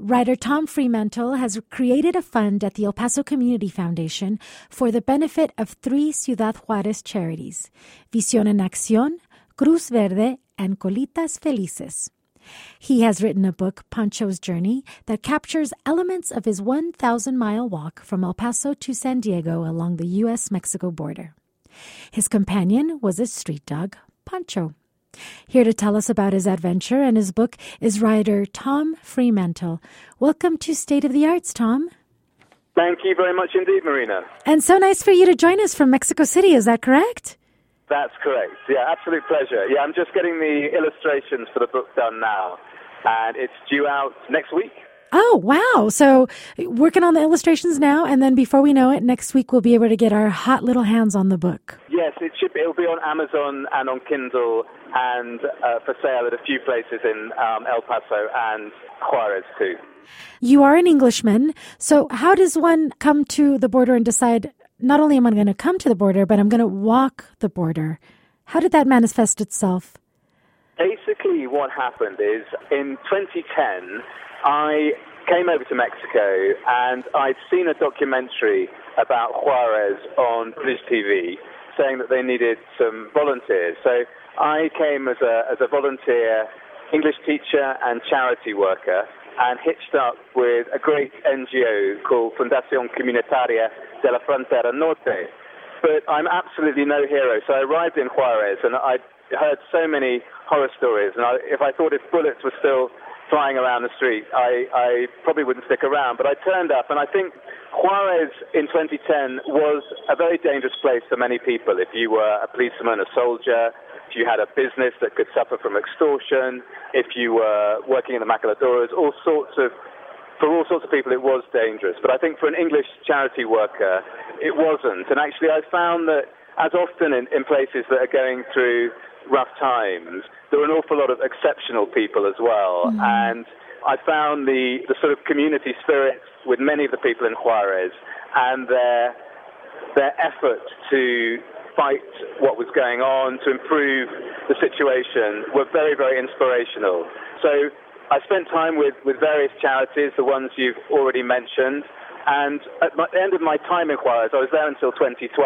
Writer Tom Fremantle has created a fund at the El Paso Community Foundation for the benefit of 3 Ciudad Juárez charities, Visión en Acción, Cruz Verde, and Colitas Felices. He has written a book, Pancho's Journey, that captures elements of his 1,000-mile walk from El Paso to San Diego along the U.S.-Mexico border. His companion was a street dog, Pancho. Here to tell us about his adventure and his book is writer Tom Fremantle. Welcome to State of the Arts, Tom. Thank you very much indeed, Marina. And so nice for you to join us from Mexico City, is that correct? That's correct. Yeah, absolute pleasure. Yeah, I'm just getting the illustrations for the book done now, and it's due out next week. Oh, wow. So working on the illustrations now, and then before we know it, next week we'll be able to get our hot little hands on the book. Yes, it'll be on Amazon and on Kindle and for sale at a few places in El Paso and Juarez too. You are an Englishman, so how does one come to the border and decide, not only am I going to come to the border, but I'm going to walk the border? How did that manifest itself? Basically, what happened is in 2010, I came over to Mexico and I'd seen a documentary about Juarez on British TV saying that they needed some volunteers. So I came as a volunteer English teacher and charity worker and hitched up with a great NGO called Fundación Comunitaria de la Frontera Norte. But I'm absolutely no hero. So I arrived in Juarez and I heard so many horror stories. And if bullets were still flying around the street, I probably wouldn't stick around. But I turned up, and I think Juarez in 2010 was a very dangerous place for many people. If you were a policeman, a soldier, if you had a business that could suffer from extortion, if you were working in the maquiladoras, for all sorts of people it was dangerous. But I think for an English charity worker, it wasn't. And actually I found that as often in places that are going through rough times, there were an awful lot of exceptional people as well. Mm-hmm. And I found the sort of community spirit with many of the people in Juarez and their effort to fight what was going on, to improve the situation, were very, very inspirational. So I spent time with various charities, the ones you've already mentioned, and at the end of my time in Juarez, I was there until 2012,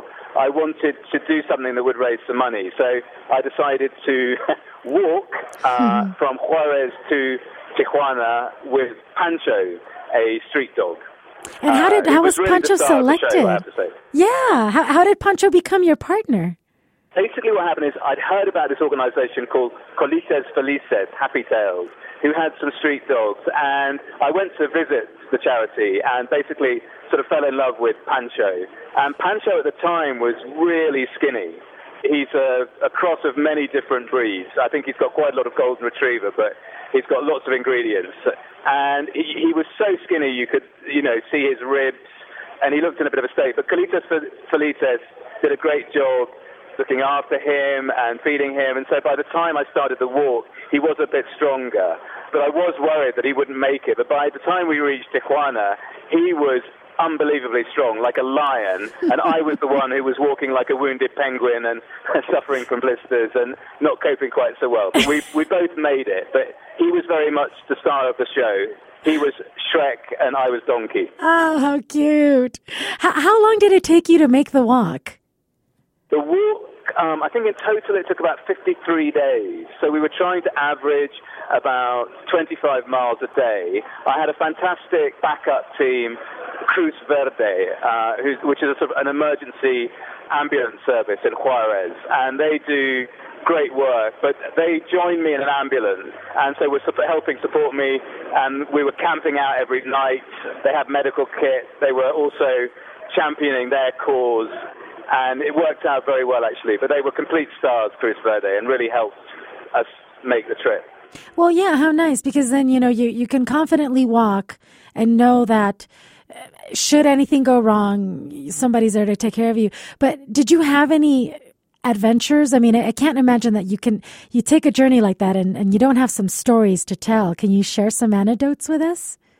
I wanted to do something that would raise some money. So I decided to walk from Juarez to Tijuana with Pancho, a street dog. And how was really Pancho selected? Show, I have to say. Yeah, how did Pancho become your partner? Basically what happened is I'd heard about this organization called Colitas Felices, Happy Tails, who had some street dogs, and I went to visit the charity and basically sort of fell in love with Pancho. And Pancho at the time was really skinny. He's a cross of many different breeds. I think he's got quite a lot of golden retriever, but he's got lots of ingredients. And he was so skinny you could, see his ribs, and he looked in a bit of a state. But Colitas Felices did a great job looking after him and feeding him. And so by the time I started the walk, he was a bit stronger. But I was worried that he wouldn't make it. But by the time we reached Tijuana, he was unbelievably strong, like a lion, and I was the one who was walking like a wounded penguin and suffering from blisters and not coping quite so well. But we both made it, but he was very much the star of the show. He was Shrek and I was Donkey. Oh, how cute. How long did it take you to make the walk? The walk, I think in total it took about 53 days. So we were trying to average about 25 miles a day. I had a fantastic backup team, Cruz Verde, which is a sort of an emergency ambulance service in Juarez, and they do great work, but they joined me in an ambulance, and so were helping support me, and we were camping out every night. They had medical kit. They were also championing their cause, and it worked out very well, actually. But they were complete stars, Cruz Verde, and really helped us make the trip. Well, yeah, how nice, because then, you can confidently walk and know that should anything go wrong, somebody's there to take care of you. But did you have any adventures? I mean, I can't imagine that you take a journey like that and you don't have some stories to tell. Can you share some anecdotes with us?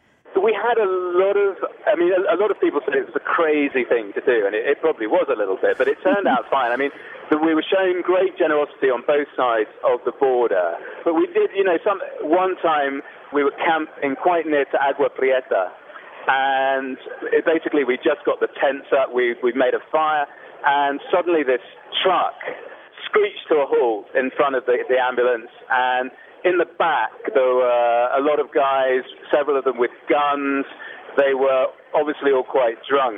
we had a lot of people said it was a crazy thing to do, and it probably was a little bit, but it turned out fine. I mean, we were showing great generosity on both sides of the border, but we did, one time we were camping quite near to Agua Prieta, and basically we just got the tents up, we'd made a fire, and suddenly this truck screeched to a halt in front of the ambulance, and in the back there were a lot of guys, several of them with guns. They were obviously all quite drunk,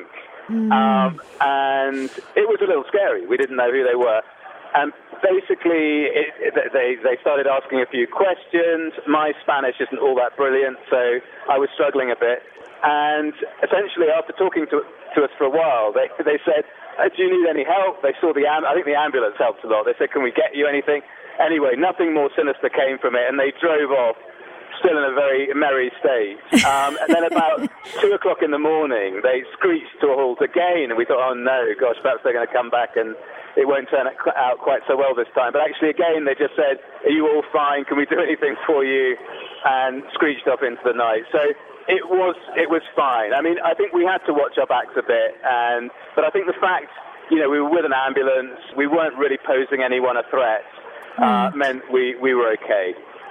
and it was a little scary. We didn't know who they were. And basically, they started asking a few questions. My Spanish isn't all that brilliant, so I was struggling a bit. And essentially, after talking to us for a while, they said, do you need any help? They saw I think the ambulance helped a lot. They said, can we get you anything? Anyway, nothing more sinister came from it, and they drove off, still in a very merry state. And then about 2 o'clock in the morning, they screeched to a halt again, and we thought, oh no, gosh, perhaps they're going to come back and it won't turn out quite so well this time. But actually, again, they just said, are you all fine? Can we do anything for you? And screeched off into the night. So it was fine. I mean, I think we had to watch our backs a bit, but I think the fact, we were with an ambulance, we weren't really posing anyone a threat, meant we were okay.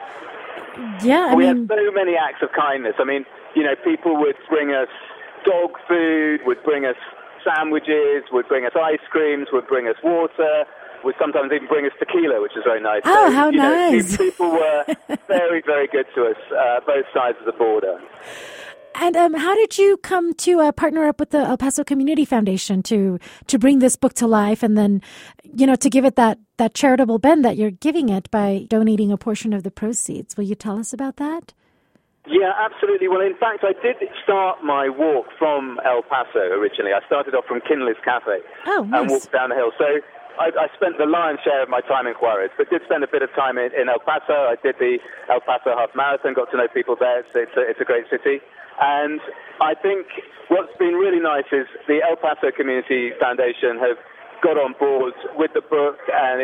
Yeah, we had so many acts of kindness. I mean, people would bring us dog food, would bring us sandwiches, would bring us ice creams, would bring us water, would sometimes even bring us tequila, which is very nice. Oh, so, how nice. People were very, very good to us, both sides of the border. And how did you come to partner up with the El Paso Community Foundation to bring this book to life, and then, to give it that charitable bend that you're giving it by donating a portion of the proceeds? Will you tell us about that? Yeah, absolutely. Well, in fact, I did start my walk from El Paso originally. I started off from Kinley's Cafe and walked down the hill. So I spent the lion's share of my time in Juarez, but did spend a bit of time in El Paso. I did the El Paso Half Marathon, got to know people there. It's a great city. And I think what's been really nice is the El Paso Community Foundation have got on board with the book, and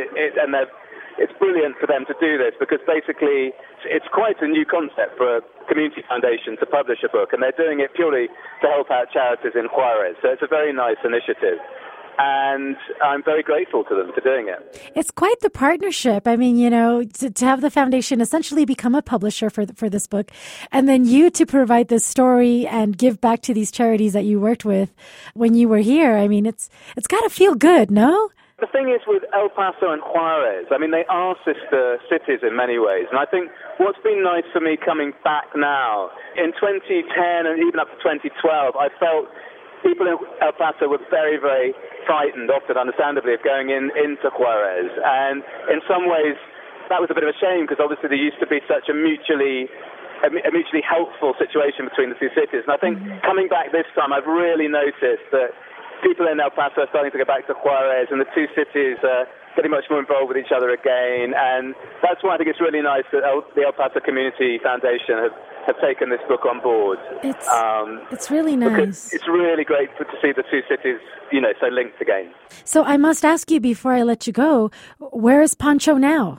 it's brilliant for them to do this, because basically it's quite a new concept for a community foundation to publish a book, and they're doing it purely to help out charities in Juarez. So it's a very nice initiative, and I'm very grateful to them for doing it. It's quite the partnership. I mean, to have the foundation essentially become a publisher for this book, and then you to provide this story and give back to these charities that you worked with when you were here. I mean, it's got to feel good, no? The thing is, with El Paso and Juarez, I mean, they are sister cities in many ways. And I think what's been nice for me coming back now, in 2010 and even up to 2012, I felt people in El Paso were very, very frightened, often understandably, of going into Juarez. And in some ways, that was a bit of a shame, because obviously there used to be such a mutually helpful situation between the two cities. And I think coming back this time, I've really noticed that people in El Paso are starting to go back to Juarez, and the two cities are getting much more involved with each other again. And that's why I think it's really nice that the El Paso Community Foundation have taken this book on board. It's really nice. It's really great to see the two cities, so linked again. So I must ask you before I let you go, where is Pancho now?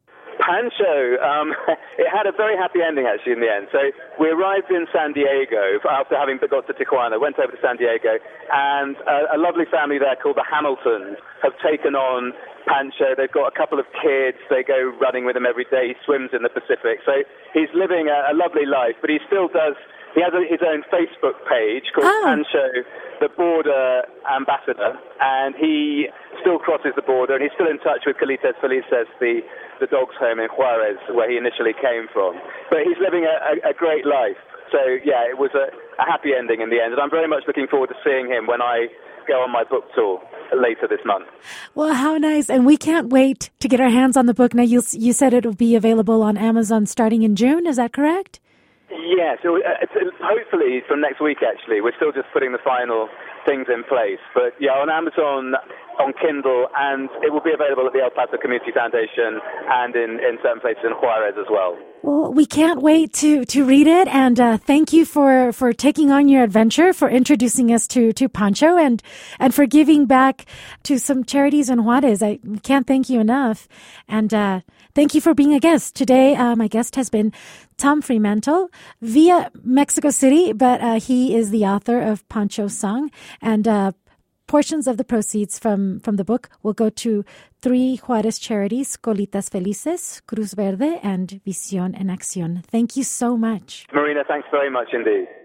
Pancho, it had a very happy ending, actually, in the end. So we arrived in San Diego after having got to Tijuana, went over to San Diego, and a lovely family there called the Hamiltons have taken on Pancho. They've got a couple of kids. They go running with him every day. He swims in the Pacific. So he's living a lovely life, but he still does. He has his own Facebook page called Pancho, the Border Ambassador, and he still crosses the border, and he's still in touch with Colitas Felices, the dog's home in Juarez, where he initially came from. But he's living a great life. So, yeah, it was a happy ending in the end, and I'm very much looking forward to seeing him when I go on my book tour later this month. Well, how nice. And we can't wait to get our hands on the book. Now, you said it will be available on Amazon starting in June. Is that correct? Yeah, so hopefully from next week, actually. We're still just putting the final things in place. But, yeah, on Amazon, on Kindle, and it will be available at the El Paso Community Foundation and in certain places in Juarez as well. Well, we can't wait to read it, and thank you for taking on your adventure, for introducing us to Pancho, and for giving back to some charities in Juarez. I can't thank you enough. And Thank you for being a guest. Today, my guest has been Tom Fremantle via Mexico City, but he is the author of Pancho Song, and portions of the proceeds from the book will go to 3 Juarez charities, Colitas Felices, Cruz Verde, and Visión en Acción. Thank you so much. Marina, thanks very much indeed.